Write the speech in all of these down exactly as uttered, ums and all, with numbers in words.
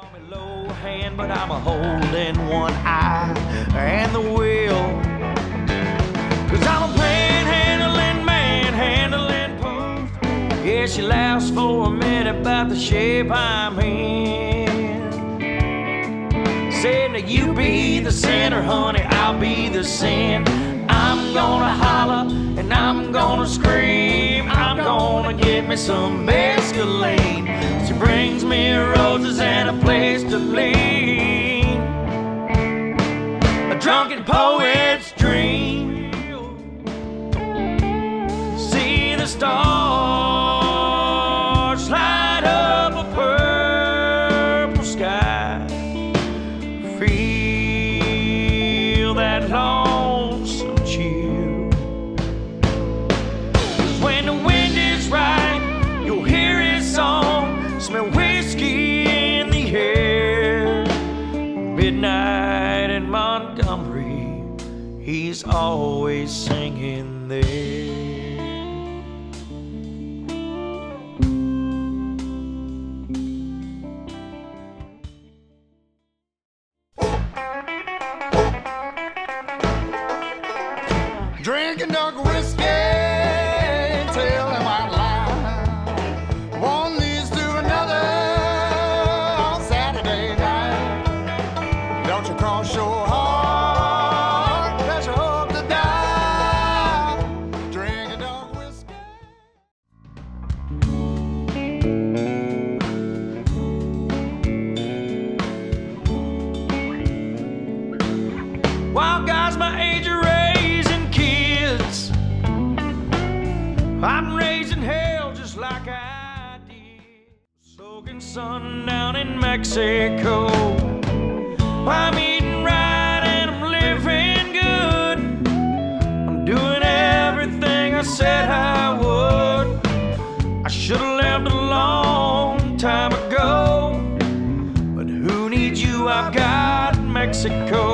Call me low hand, but I'm a holding one eye and the wheel. Cause I'm a panhandling, manhandling post. Yeah, she laughs for a minute about the shape I'm in. Said, now you be the center, honey, I'll be the sin. I'm gonna holler and I'm gonna scream. I'm gonna get me some mescaline. She brings me roses and a place to lean. A drunken poet's dream. See the stars light up a purple sky. Feel that lonesome chill. 'Cause when the wind is right, you'll hear his song. Smell whiskey in the air. Midnight in Montgomery, he's always singing there. Drinking dark whiskey, tell him I'd lie. One leads to another on Saturday night. Don't you cross your heart, that's your hope to die. Drinking dark whiskey. Wild guys my age are raising kids. I'm raising hell just like I did. Soaking sun down in Mexico. I'm eating right and I'm living good. I'm doing everything I said I would. I should have left a long time ago. But who needs you? I've got Mexico.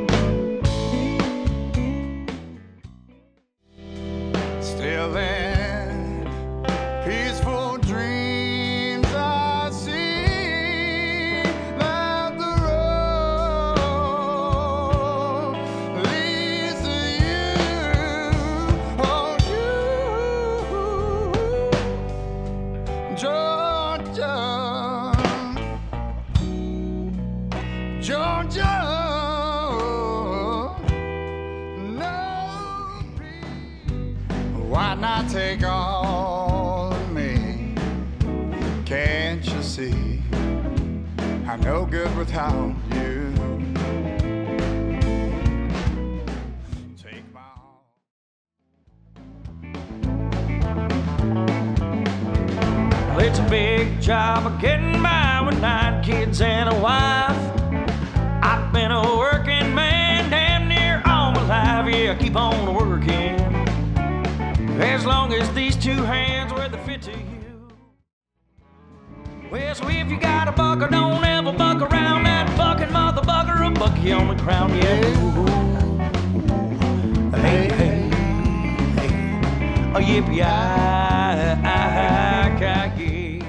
Still in peaceful dreams I see that the road leads to you, oh you, Georgia, Georgia. Why not take all of me? Can't you see I'm no good without you? Take my all. Well, it's a big job of getting by with nine kids and a wife. I've been a working man damn near all my life. Yeah, I keep on working as long as these two hands wear the fit to you. Well, so if you got a bucker, don't ever buck around that bucking mother bucker, a bucky on the crown, yeah. Hey, hey, hey, a yippee-yi-yi-yi.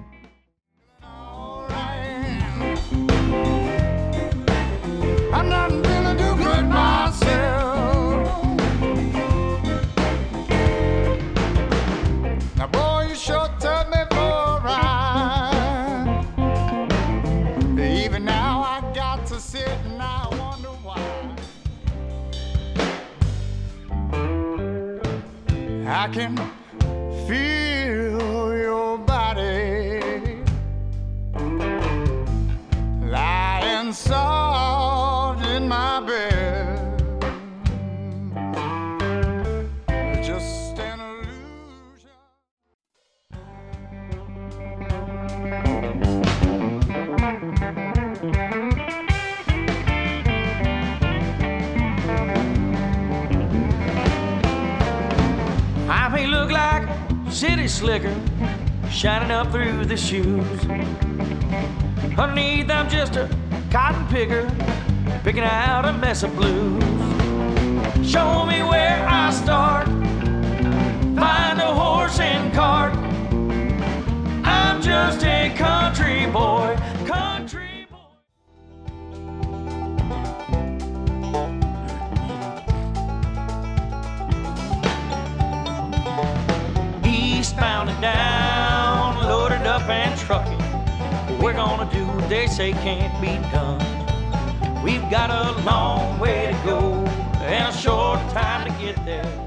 I'm not feeling too good myself. Now, boy, you sure took me for a ride. Even now, I got to sit and I wonder why. I can feel your body lying soft in my bed. Just an illusion. I may look like city slicker shining up through the shoes. Underneath, I'm just a cotton picker picking out a mess of blues. Show me where I start, find a horse and cart. I'm just a country boy, country it down, load it up and truck it. We're gonna do what they say can't be done. We've got a long way to go and a short time to get there.